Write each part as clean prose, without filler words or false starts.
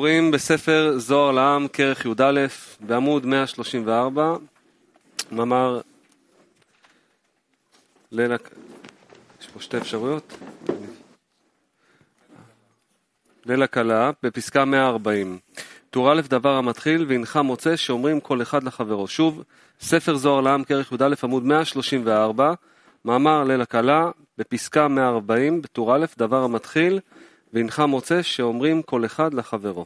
קוראים בספר זוהר לעם כרך י"א בעמוד 134, מאמר ליל יש פה שתי אפשרויות. ליל הקלה בפסקה 140. טור א' דבר המתחיל והנך מוצא שאומרים כל אחד לחברו. שוב, ספר זוהר לעם כרך י"א עמוד 134, מאמר ליל הקלה בפסקה 140 בטור א' דבר המתחיל והנך מוצא שאומרים כל אחד לחברו.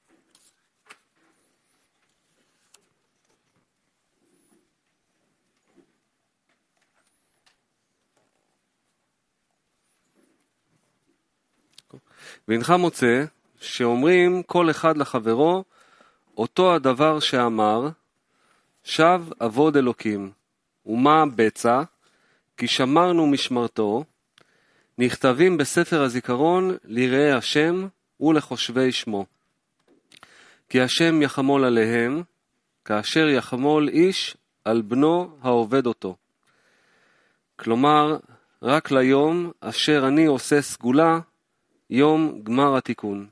והנך מוצא שאומרים כל אחד לחברו אותו הדבר שאמר שב עבוד אלוקים ומה בצע כי שמרנו משמרתו נכתבים בספר הזיכרון ליראי השם ולחושבי שמו. כי השם יחמול עליהם כאשר יחמול איש על בנו העובד אותו. כלומר, רק ליום אשר אני עושה סגולה, יום גמר התיקון.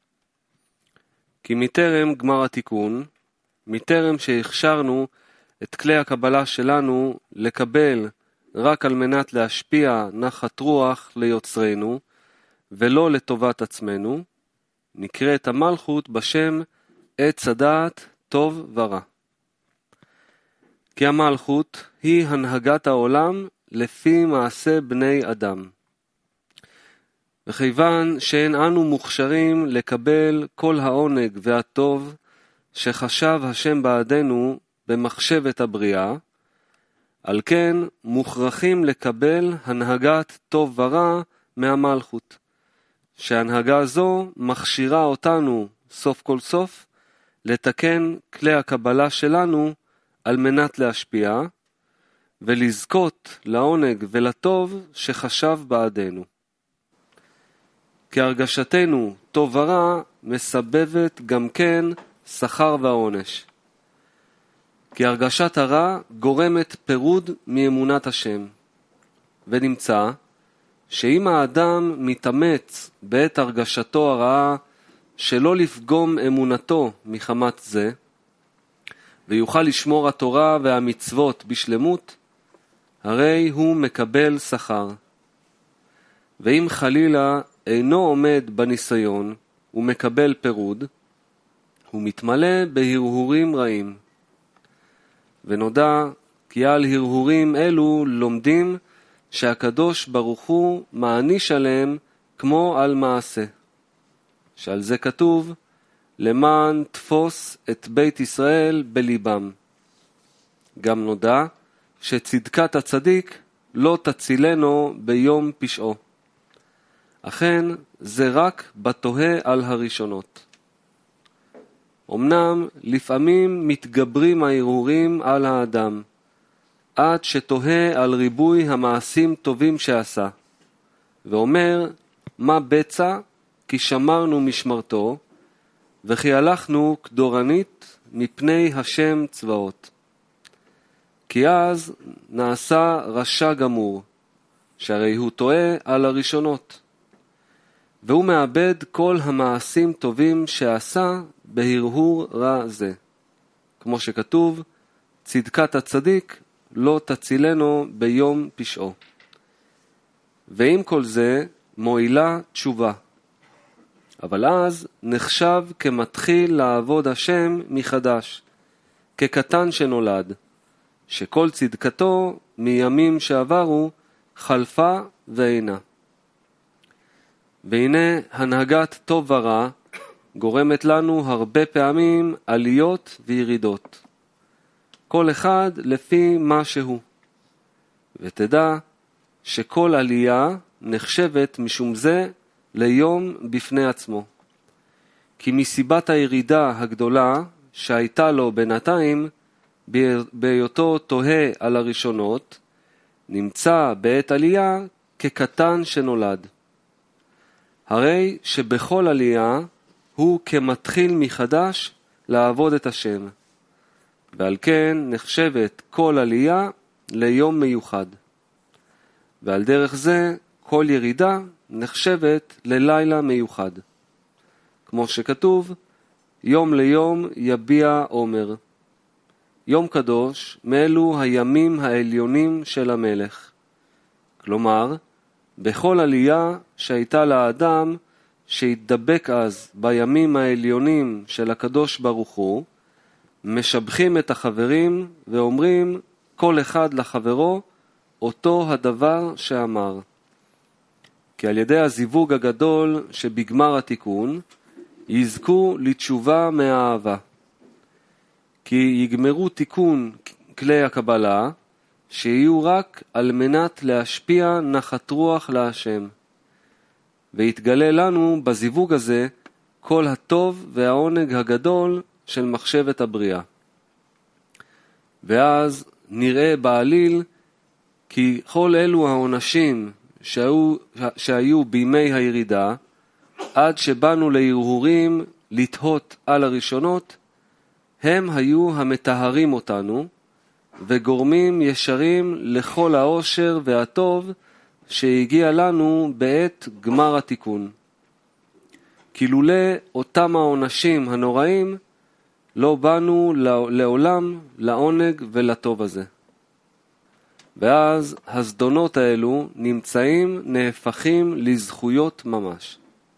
כי מטרם גמר התיקון, מטרם שהכשרנו את כלי הקבלה שלנו לקבל רק על מנת להשפיע נחת רוח ליוצרנו, ולא לטובת עצמנו, נקראת המלכות בשם עץ הדעת טוב ורע. כי המלכות היא הנהגת העולם לפי מעשה בני אדם. וכיוון שאין אנו מוכשרים לקבל כל העונג והטוב שחשב השם בעדנו במחשבת הבריאה, על כן מוכרחים לקבל הנהגת טוב ורע מהמלכות, שהנהגה זו מכשירה אותנו סוף כל סוף לתקן כלי הקבלה שלנו על מנת להשפיע ולזכות לעונג ולטוב שחשב בעדנו. כי הרגשתנו טוב ורע מסבבת גם כן שכר והעונש. כי הרגשת הרע גורמת פירוד מאמונת השם. ונמצא שאם האדם מתאמץ בעת הרגשתו הרעה שלא לפגום אמונתו מחמת זה, ויוכל לשמור התורה והמצוות בשלמות, הרי הוא מקבל שכר. ואם חלילה אינו עומד בניסיון ומקבל פירוד, הוא מתמלא בהרהורים רעים. ונודע כי על הרהורים אלו לומדים שהקדוש ברוך הוא מעניש עליהם כמו על מעשה. שעל זה כתוב, למען תפוס את בית ישראל בליבם. גם נודע שצדקת הצדיק לא תצילנו ביום פשעו. אכן זה רק בתוהה על הראשונות. אמנם לפעמים מתגברים ההרהורים על האדם, עד שתוהה על ריבוי המעשים טובים שעשה, ואומר מה בצע כי שמרנו משמרתו, וכי הלכנו כדורנית מפני השם צבאות. כי אז נעשה רשע גמור, שהרי הוא טועה על הראשונות, והוא מאבד כל המעשים טובים שעשה בהרהור רע זה. כמו שכתוב, צדקת הצדיק לא תצילנו ביום פשעו. ועם כל זה מועילה תשובה. אבל אז נחשב כמתחיל לעבוד השם מחדש, כקטן שנולד, שכל צדקתו מימים שעברו חלפה ואינה. והנה הנהגת טוב ורע גורמת לנו הרבה פעמים עליות וירידות. כל אחד לפי מה שהוא. ותדע שכל עלייה נחשבת משום זה ליום בפני עצמו. כי מסיבת הירידה הגדולה שהייתה לו בינתיים, בהיותו תוהה על הראשונות, נמצא בעת עלייה כקטן שנולד. הרי שבכל עלייה הוא כמתחיל מחדש לעבוד את השם, ועל כן נחשבת כל עלייה ליום מיוחד. ועל דרך זה כל ירידה נחשבת ללילה מיוחד. כמו שכתוב, יום ליום יביע עומר. יום קדוש מאלו הימים העליונים של המלך. כלומר, בכל עלייה שהייתה לאדם שהתדבק אז בימים העליונים של הקדוש ברוך הוא, משבחים את החברים ואומרים כל אחד לחברו אותו הדבר שאמר. כי על ידי הזיווג הגדול שבגמר התיקון יזכו לתשובה מהאהבה. כי יגמרו תיקון כלי הקבלה שיהיו רק על מנת להשפיע נחת רוח להשם. ויתגלה לנו בזיווג הזה כל הטוב והעונג הגדול של מחשבת הבריאה. ואז נראה בעליל כי כל אלו העונשים שהיו בימי הירידה, עד שבאנו להרהורים לתהות על הראשונות, הם היו המטהרים אותנו, וגורמים ישרים לכל העושר והטוב שהגיע לנו בעת גמר התיקון. כי לולא אותם העונשים הנוראים, לא באנו לעולם לעונג ולטוב הזה. ואז הזדונות האלו נהפכים לזכויות ממש.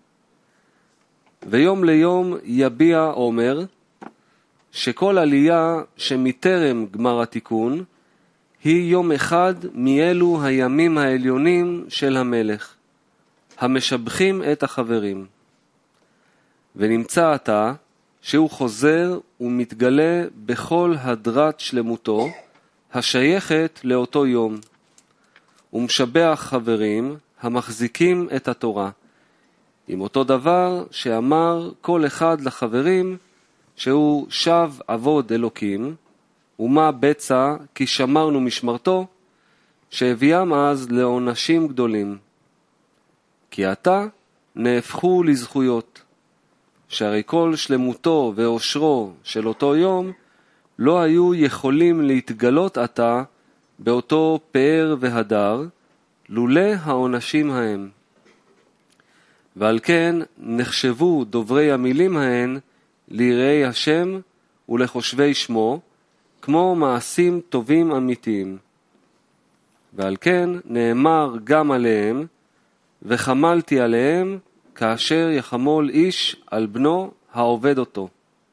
ויום ליום יביע עומר, שכל עלייה שמטרם גמר התיקון, היא יום אחד מאלו הימים העליונים של המלך, המשבחים את החברים. ונמצא עתה שהוא חוזר ומתגלה בכל הדרת שלמותו, השייכת לאותו יום, ומשבח חברים המחזיקים את התורה, עם אותו דבר שאמר כל אחד לחברים, שהוא שב עבוד אלוקים, ומה בצע כי שמרנו משמרתו, שהביאם אז לעונשים גדולים. כי עתה נהפכו לזכויות, שהרי כל שלמותו ואושרו של אותו יום, לא היו יכולים להתגלות עתה באותו פאר והדר, לולא העונשים ההם. ועל כן נחשבו דוברי המילים ההן ליראי השם ולחושבי שמו, כמו מעשים טובים אמיתיים. ועל כן נאמר גם עליהם, וחמלתי עליהם כאשר יחמול איש על בנו העובד אותו.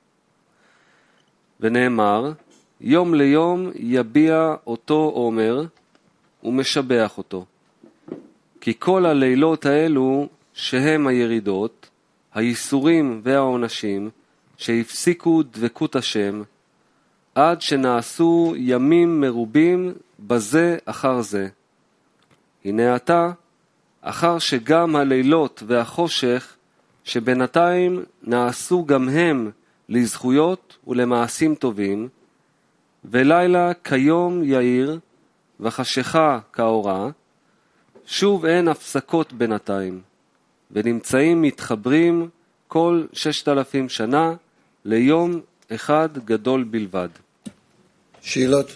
ונאמר, יום ליום יביע אותו עומר ומשבח אותו. כי כל הלילות האלו שהם הירידות, הייסורים והעונשים, שהפסיקו דבקות השם, עד שנעשו ימים מרובים בזה אחר זה. הנה עתה, אחר שגם הלילות והחושך שבינתיים נעשו גם הם לזכויות ולמעשים טובים, ולילה כיום יאיר וחשיכה כאורה, שוב אין הפסקות בינתיים, ונמצאים מתחברים כל 6,000 שנה ליום אחד גדול בלבד. שאלות?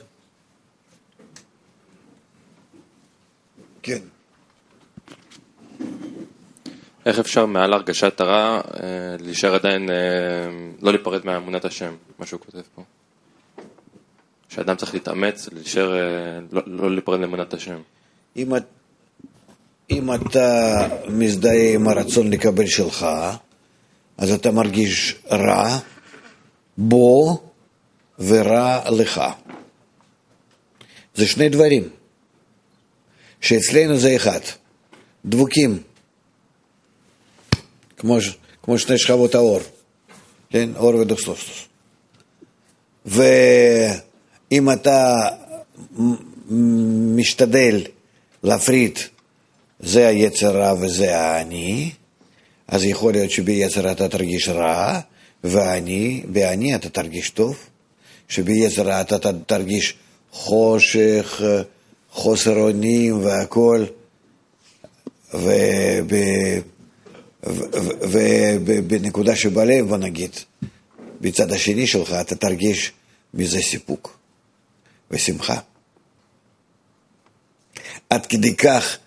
כן. איך אפשר מעל הרגשת הרע להישאר עדיין, לא להיפרד מאמונת השם, מה שהוא כותב פה? שאדם צריך להתאמץ, להישאר, לא להיפרד מאמונת השם. אם אתה מזדהה עם הרצון לקבל שלך, אז אתה מרגיש רע בו ורע לך. זה שני דברים שאצלנו זה אחד, דבוקים, כמו שני שכבות האור, כן? אור ודוסלוסטוס. ואם אתה משתדל להפריד, זה היצר רע וזה האני, אז יכול להיות שביצר אתה תרגיש רע, ובעני אתה תרגיש טוב, שביצר אתה תרגיש חושך, חוסר אונים והכל, ובנקודה שבלב, בוא נגיד, בצד השני שלך אתה תרגיש מזה סיפוק ושמחה. עד כדי כך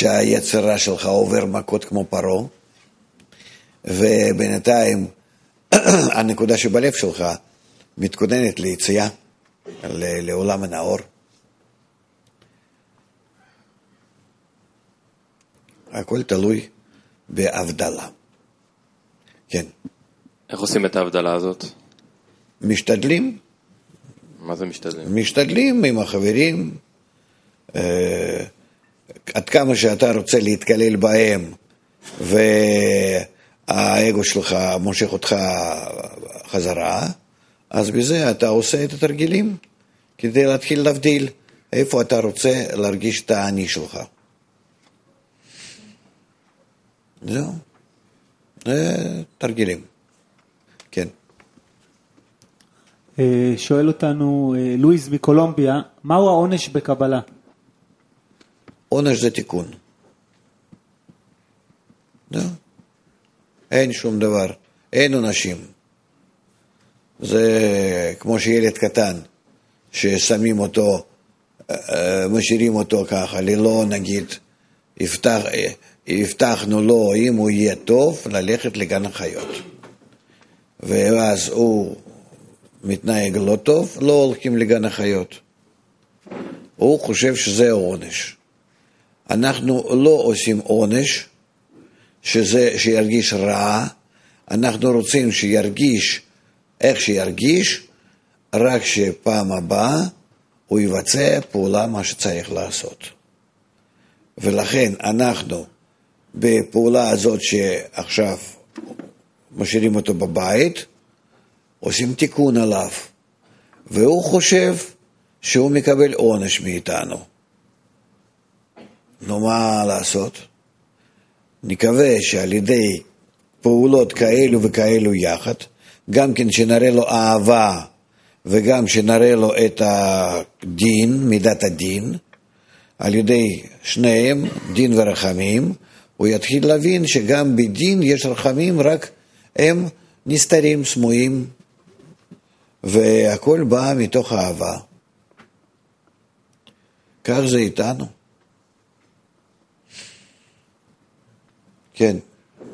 שהיצרה שלך עובר מכות כמו פרו, ובינתיים הנקודה שבלב שלך מתכוננת ליציאה לעולם הנאור. הכל תלוי בהבדלה. כן. איך עושים את ההבדלה הזאת? משתדלים. מה זה משתדלים? משתדלים עם החברים. עד כמה שאתה רוצה להתקלל בהם, והאגו שלך מושך אותך חזרה, אז בזה אתה עושה את התרגילים, כדי להתחיל להבדיל איפה אתה רוצה להרגיש את העני שלך. זהו. תרגילים. כן. שואל אותנו לואיז מקולומביה, מהו העונש בקבלה? עונש זה תיקון. זהו. אין שום דבר. אין עונשים. זה כמו שילד קטן, ששמים אותו, משאירים אותו ככה, ללא נגיד, הבטחנו לו, אם הוא יהיה טוב, ללכת לגן החיות. ואז הוא מתנהג לא טוב, לא הולכים לגן החיות. הוא חושב שזה עונש. אנחנו לא עושים עונש, שירגיש רע, אנחנו רוצים שירגיש איך שירגיש, רק שפעם הבאה הוא יבצע פעולה מה שצריך לעשות. ולכן אנחנו בפעולה הזאת שעכשיו משאירים אותו בבית, עושים תיקון עליו, והוא חושב שהוא מקבל עונש מאיתנו. נו, מה לעשות? נקווה שעל ידי פעולות כאלו וכאלו יחד, גם כן שנראה לו אהבה, וגם שנראה לו את הדין, מידת הדין, על ידי שניהם, דין ורחמים, הוא יתחיל להבין שגם בדין יש רחמים, רק הם נסתרים, סמויים, והכל בא מתוך אהבה. כך זה איתנו. כן.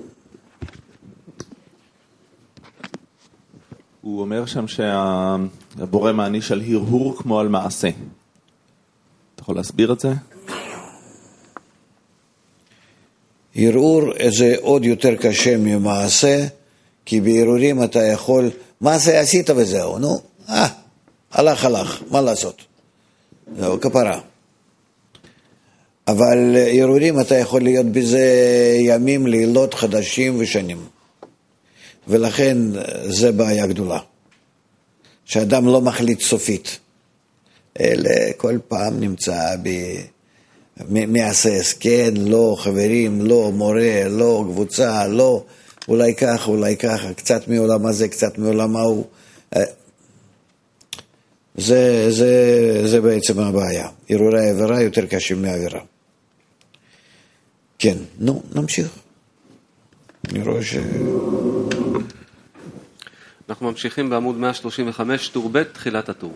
הוא אומר שם שהבורא מעניש על הרהור כמו על מעשה. אתה יכול להסביר את זה? הרהור זה עוד יותר קשה ממעשה, כי בהרהורים אתה יכול, מעשה עשית וזהו, נו, הלך, מה לעשות? זהו, כפרה. אבל הרהורים אתה יכול להיות בזה ימים, לילות, חדשים ושנים. ולכן זה בעיה גדולה. שאדם לא מחליט סופית. אלה כל פעם נמצא מעשס, כן, לא, חברים, לא, מורה, לא, קבוצה, לא, אולי ככה, קצת מעולם הזה, קצת מעולם ההוא. זה בעצם הבעיה. הרהורי העבירה יותר קשים מהעבירה. כן, נו, נמשיך. אני רואה אנחנו ממשיכים בעמוד 135, טור ב', תחילת הטור.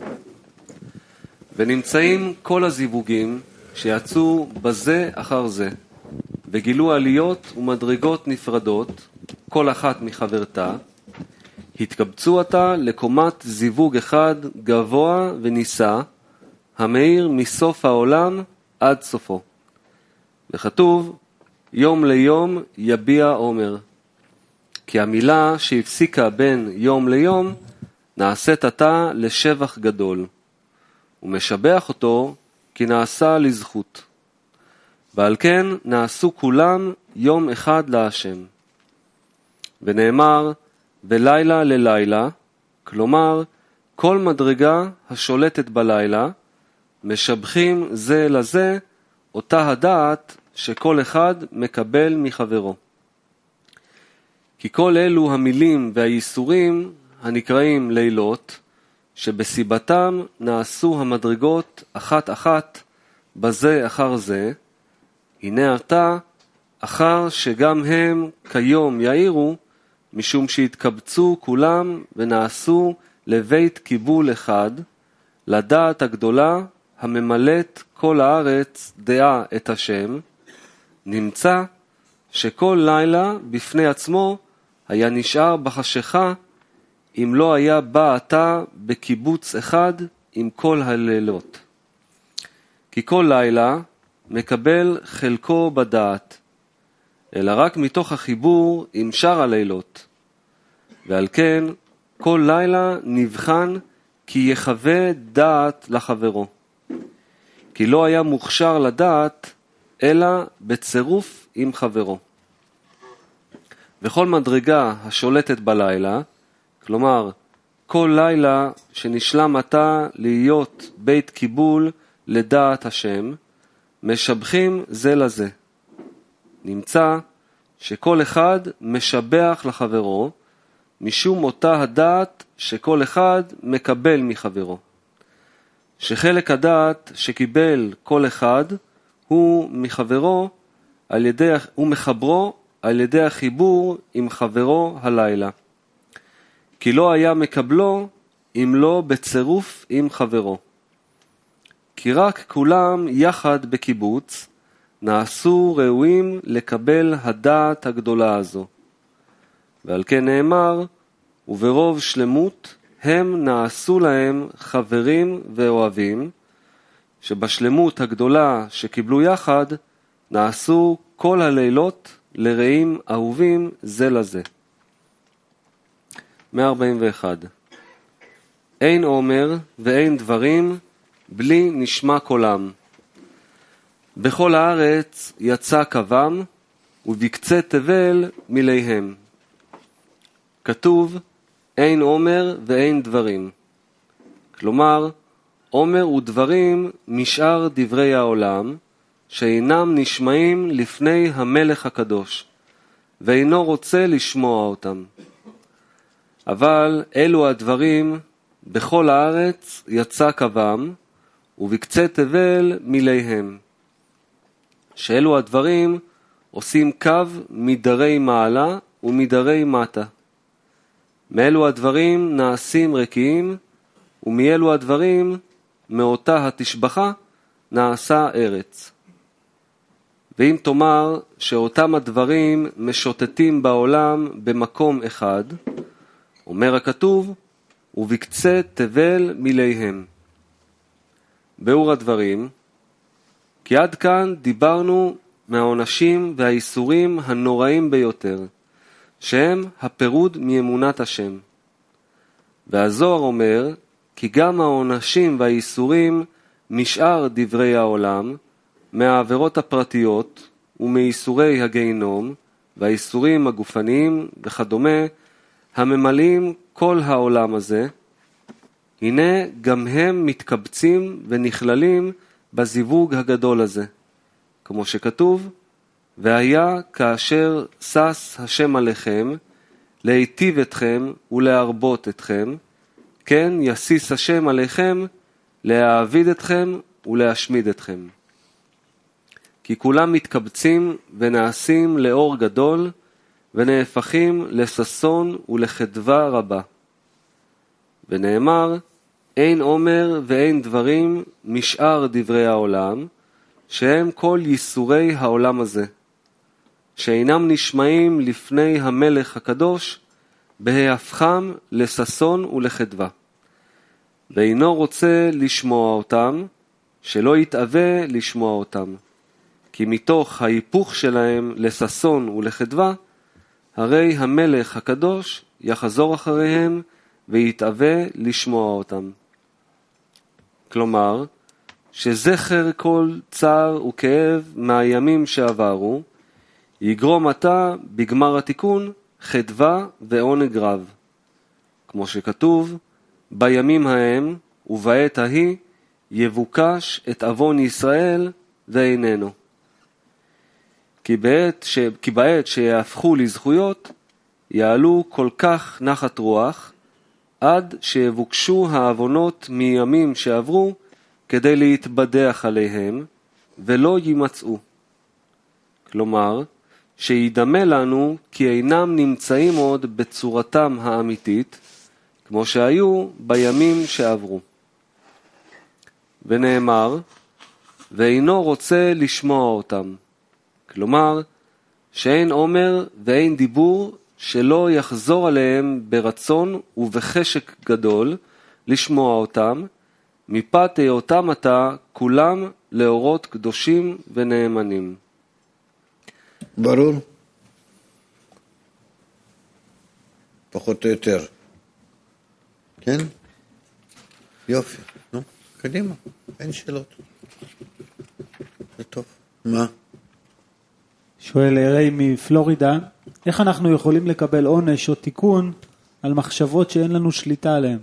ונמצאים כל הזיווגים שיצאו בזה אחר זה, וגילו עליות ומדרגות נפרדות, כל אחת מחברתה, התקבצו עתה לקומת זיווג אחד גבוה ונישא, המאיר מסוף העולם עד סופו. וכתוב, יום ליום יביע עומר. כי המילה שהפסיקה בין יום ליום נעשית עתה לשבח גדול, ומשבח אותו כי נעשה לזכות. ועל כן נעשו כולם יום אחד להשם. ונאמר, ולילה ללילה, כלומר, כל מדרגה השולטת בלילה, משבחים זה לזה אותה הדעת שכל אחד מקבל מחברו. כי כל אלו המילים והייסורים הנקראים לילות, שבסיבתם נעשו המדרגות אחת אחת בזה אחר זה, הנה עתה אחר שגם הם כיום יאירו, משום שהתקבצו כולם ונעשו לבית קיבול אחד, לדעת הגדולה הממלאת כל הארץ דעה את השם, נמצא שכל לילה בפני עצמו היה נשאר בחשיכה אם לא היה בא אתה בקיבוץ אחד עם כל הלילות. כי כל לילה מקבל חלקו בדעת, אלא רק מתוך החיבור עם שאר הלילות. ועל כן כל לילה נבחן כי יחווה דעת לחברו. כי לא היה מוכשר לדעת אלא בצירוף עם חברו. וכל מדרגה השולטת בלילה, כלומר כל לילה שנשלם עתה להיות בית קיבול לדעת השם, משבחים זה לזה. נמצא שכל אחד משבח לחברו, משום אותה הדעת שכל אחד מקבל מחברו. שחלק הדעת שקיבל כל אחד הוא מחברו הוא מחברו על ידי החיבור עם חברו הלילה. כי לא היה מקבלו אם לא בצירוף עם חברו. כי רק כולם יחד בקיבוץ נעשו ראויים לקבל הדעת הגדולה הזו. ועל כן נאמר, וברוב שלמות הם נעשו להם חברים ואוהבים, שבשלמות הגדולה שקיבלו יחד נעשו כל הלילות לרעים אהובים זה לזה. 141. אין אומר ואין דברים בלי נשמע קולם. בכל הארץ יצא קוום ובקצה תבל מיליהם. כתוב אין אומר ואין דברים. כלומר, אומר ודברים משאר דברי העולם, שאינם נשמעים לפני המלך הקדוש, ואינו רוצה לשמוע אותם. אבל אלו הדברים בכל הארץ יצא קוום, ובקצה תבל מיליהם. שאלו הדברים עושים קו מדרי מעלה ומדרי מטה. מאלו הדברים נעשים רקיעים, ומאלו הדברים מאותה התשבחה נעשה ארץ. ואם תאמר שאותם הדברים משוטטים בעולם במקום אחד, אומר הכתוב, ובקצה תבל מיליהם. באור הדברים, כי עד כאן דיברנו מהעונשים והאיסורים הנוראים ביותר, שהם הפירוד מאמונת השם. והזוהר אומר, כי גם העונשים והאיסורים משאר דברי העולם, מהעבירות הפרטיות ומאיסורי הגיהינום והאיסורים הגופניים וכדומה, הממלאים כל העולם הזה, הנה גם הם מתקבצים ונכללים בזיווג הגדול הזה, כמו שכתוב, והיה כאשר שש השם עליכם, להיטיב אתכם ולהרבות אתכם, כן יסיס השם עליכם, להעביד אתכם ולהשמיד אתכם. כי כולם מתקבצים ונעשים לאור גדול, ונהפכים לששון ולחדווה רבה. ונאמר, אין אומר ואין דברים משאר דברי העולם, שהם כל ייסורי העולם הזה, שאינם נשמעים לפני המלך הקדוש, בהפכם לששון ולחדווה. ואינו רוצה לשמוע אותם, שלא יתאווה לשמוע אותם. כי מתוך ההיפוך שלהם לששון ולחדווה, הרי המלך הקדוש יחזור אחריהם ויתאווה לשמוע אותם. כלומר, שזכר כל צער וכאב מהימים שעברו, יגרום עתה בגמר התיקון חדווה ועונג רב. כמו שכתוב, בימים ההם ובעת ההיא יבוקש את אבון ישראל ואיננו. כי בעת שיהפכו לזכויות, יעלו כל כך נחת רוח, עד שיבוקשו העוונות מימים שעברו, כדי להתבדח עליהם, ולא יימצאו. כלומר, שידמה לנו כי אינם נמצאים עוד בצורתם האמיתית, כמו שהיו בימים שעברו. ונאמר, ואינו רוצה לשמוע אותם. כלומר, שאין אומר ואין דיבור שלא יחזור עליהם ברצון ובחשק גדול לשמוע אותם, מפאת היותם עתה כולם לאורות קדושים ונאמנים. ברור? פחות או יותר. כן? יופי. נו, קדימה. אין שאלות. זה טוב. מה? שואל ריי מפלורידה, איך אנחנו יכולים לקבל עונש או תיקון על מחשבות שאין לנו שליטה עליהן?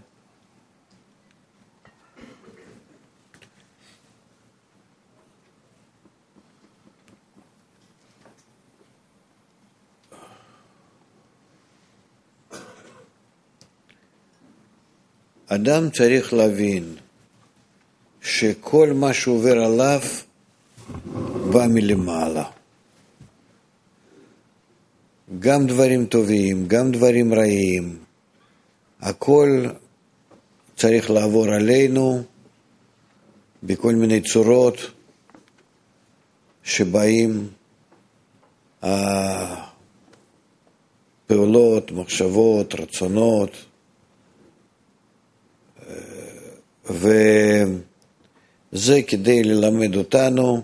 אדם צריך להבין שכל מה שעובר עליו בא מלמעלה. גם דברים טובים, גם דברים רעים, הכל צריך לעבור עלינו בכל מיני צורות שבאים פעולות, מחשבות, רצונות, וזה כדי ללמד אותנו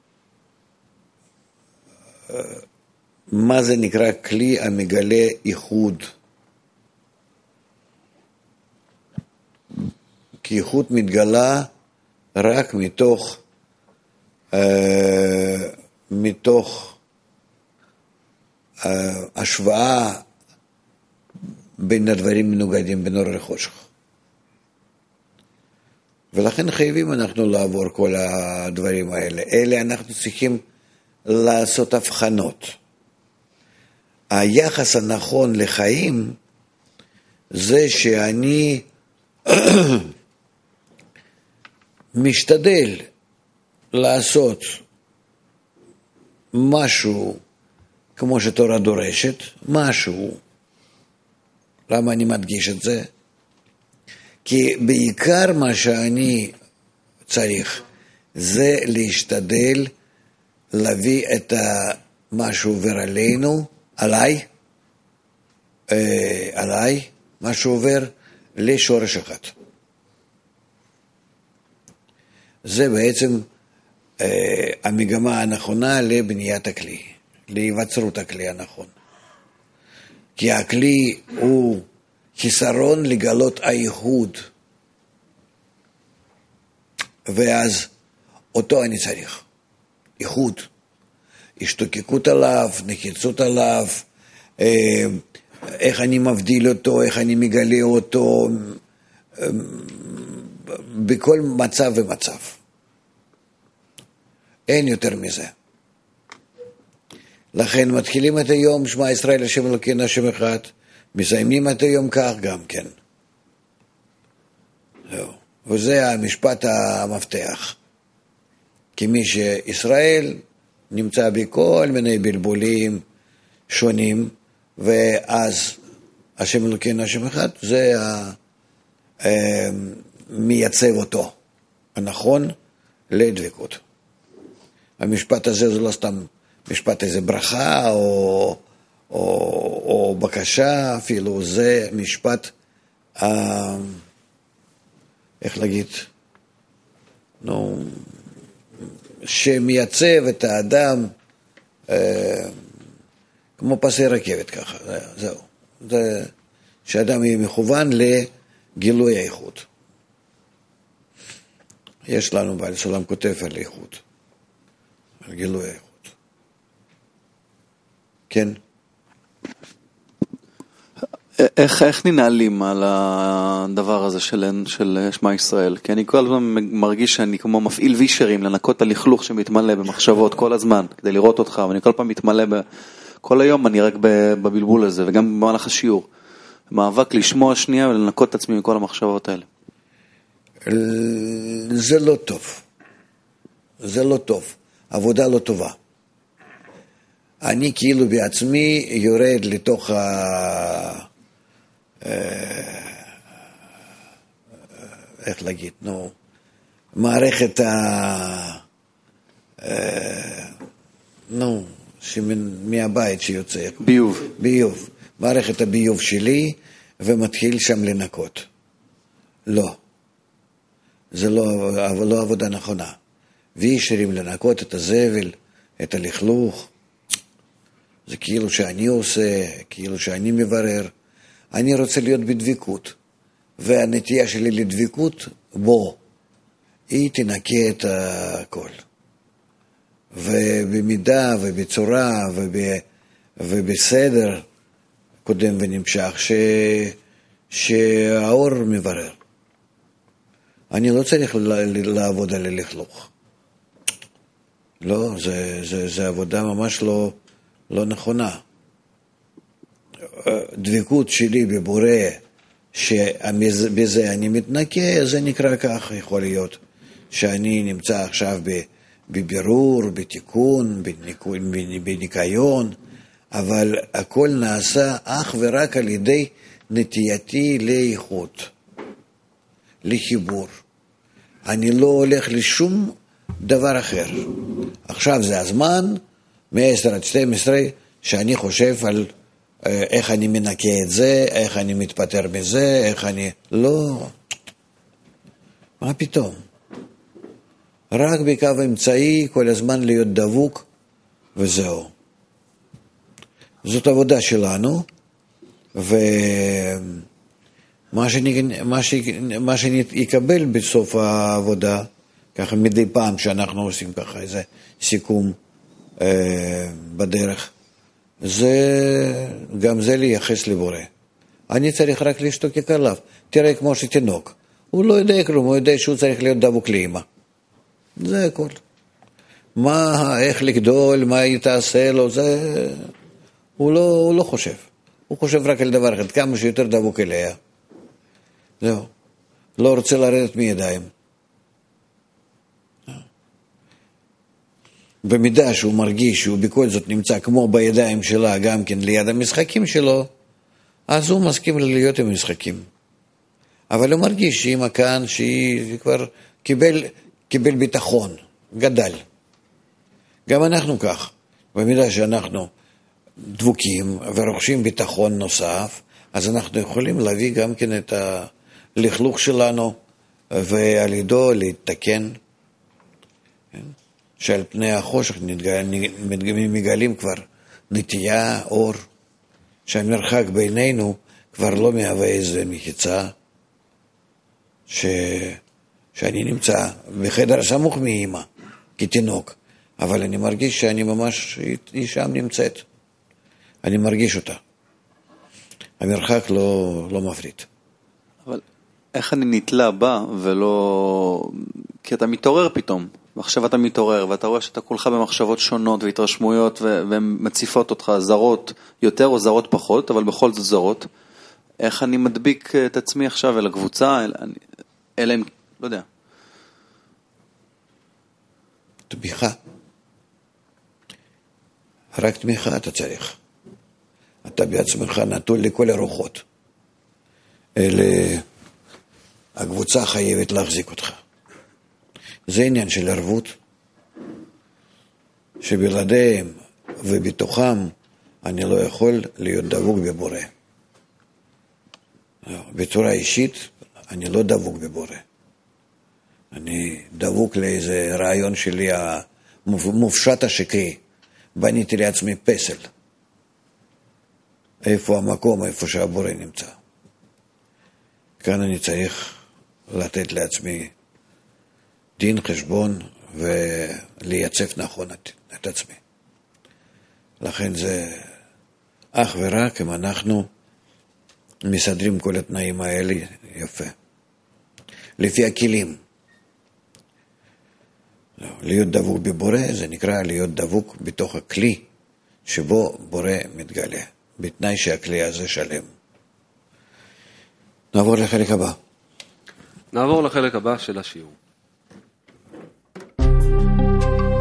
מה זה נקרא כלי המגלה ייחוד. כי ייחוד מתגלה רק מתוך השוואה בין הדברים מנוגדים, בין אור לחושך. ולכן חייבים אנחנו לעבור כל הדברים האלה. אלה אנחנו צריכים לעשות הבחנות. היחס הנכון לחיים זה שאני משתדל לעשות משהו כמו שתורה דורשת, משהו. למה אני מדגיש את זה? כי בעיקר מה שאני צריך זה להשתדל להביא את מה שעובר עלינו, עליי, מה שעובר לשורש אחד. זה בעצם המגמה הנכונה לבניית הכלי, להיווצרות הכלי הנכון. כי הכלי הוא חיסרון לגלות הייחוד, ואז אותו אני צריך, ייחוד, השתוקקות עליו, נחיצות עליו, איך אני מבדיל אותו, איך אני מגלה אותו, בכל מצב ומצב. אין יותר מזה. לכן מתחילים את היום, שמע ישראל השם אלוקינו השם אחד, מסיימים את היום כך גם כן. וזה המשפט המפתח. כי מי שישראל נמצא בכל מיני בלבולים שונים, ואז השם אלוקינו השם אחד, זה מייצב אותו, הנכון לדבקות. המשפט הזה זה לא סתם משפט איזה ברכה או בקשה, אפילו זה משפט, איך להגיד, שמייצב את האדם כמו פסי רכבת ככה, זהו. זה שאדם יהיה מכוון לגילוי האיכות. יש לנו בעל סולם כותב על איכות, על גילוי האיכות. כן. איך ננהלים על הדבר הזה של שמע ישראל? כי אני כל הזמן מרגיש שאני כמו מפעיל וישרים לנקות את הלכלוך שמתמלא במחשבות כל הזמן, כדי לראות אותך, ואני כל פעם מתמלא, כל היום אני רק בבלבול הזה, וגם במהלך השיעור. מאבק לשמוע שנייה ולנקות את עצמי מכל המחשבות האלה. זה לא טוב. זה לא טוב. עבודה לא טובה. אני כאילו בעצמי יורד לתוך איך להגיד, מערכת מהבית שיוצא. ביוב. ביוב. מערכת הביוב שלי ומתחיל שם לנקות. לא. זה לא עבודה נכונה. וישרים לנקות את הזבל, את הלכלוך. זה כאילו שאני עושה, כאילו שאני מברר. אני רוצה להיות בדביקות. והנטייה שלי לדביקות, היא תנקה את הכל. ובמידה ובצורה ובסדר קודם ונמשך שהאור מברר. אני לא צריך לעבוד על הלכלוך. לא, זה עבודה ממש לא נכונה. דבקות שלי בבורא, שבזה אני מתנקה, זה נקרא כך. יכול להיות שאני נמצא עכשיו בבירור, בתיקון, בניקיון, אבל הכל נעשה אך ורק על ידי נטייתי לאיכות, לחיבור. אני לא הולך לשום דבר אחר. עכשיו זה הזמן, מ-10 עד 12, שאני חושב על איך אני מנקה את זה, איך אני מתפטר מזה, איך אני... לא. מה פתאום? רק בקו אמצעי, כל הזמן להיות דבוק, וזהו. זאת עבודה שלנו, ומה שאני אקבל בסוף העבודה, ככה מדי פעם שאנחנו עושים ככה איזה סיכום בדרך, גם זה לייחס לבורא. אני צריך רק להשתוקק עליו. תראה כמו שתינוק. הוא לא יודע כלום, הוא יודע שהוא צריך להיות דבוק לאמא. זה הכל. איך לגדול, מה היא תעשה לו, זה... הוא לא חושב. הוא חושב רק על דבר אחד, כמה שיותר דבוק אליה. זהו. לא רוצה לרדת מידיים. במידה שהוא מרגיש שהוא בכל זאת נמצא כמו בידיים שלה, גם כן ליד המשחקים שלו, אז הוא מסכים להיות עם המשחקים. אבל הוא מרגיש שהיא מכאן, שהיא כבר קיבל ביטחון, גדל. גם אנחנו כך. במידה שאנחנו דבוקים ורוכשים ביטחון נוסף, אז אנחנו יכולים להביא גם כן את הלכלוך שלנו, ועל ידו להתתקן. שעל פני החושך מגלים כבר נטייה, אור, שהמרחק בינינו כבר לא מהווה איזה מחיצה, שאני נמצא בחדר סמוך מאמא, כתינוק, אבל אני מרגיש שאני ממש, היא שם נמצאת. אני מרגיש אותה. המרחק לא מפריד. אבל איך אני נתלה בה ולא... כי אתה מתעורר פתאום. עכשיו אתה מתעורר, ואתה רואה שאתה כולך במחשבות שונות והתרשמויות, והן מציפות אותך, זרות יותר או זרות פחות, אבל בכל זאת זרות. איך אני מדביק את עצמי עכשיו אל הקבוצה, אלא אם, לא יודע. תמיכה. רק תמיכה אתה צריך. אתה בעצמך נטול לכל הרוחות. הקבוצה חייבת להחזיק אותך. זה עניין של ערבות, שבלעדיהם ובתוכם אני לא יכול להיות דבוק בבורא. בצורה אישית אני לא דבוק בבורא. אני דבוק לאיזה רעיון שלי המופשט השקרי. בניתי לעצמי פסל. איפה המקום, איפה שהבורא נמצא. כאן אני צריך לתת לעצמי דין חשבון ולייצב נכון את עצמי. לכן זה אך ורק אם אנחנו מסדרים כל התנאים האלה יפה. לפי הכלים. להיות דבוק בבורא זה נקרא להיות דבוק בתוך הכלי שבו בורא מתגלה. בתנאי שהכלי הזה שלם. נעבור לחלק הבא. נעבור לחלק הבא של השיעור.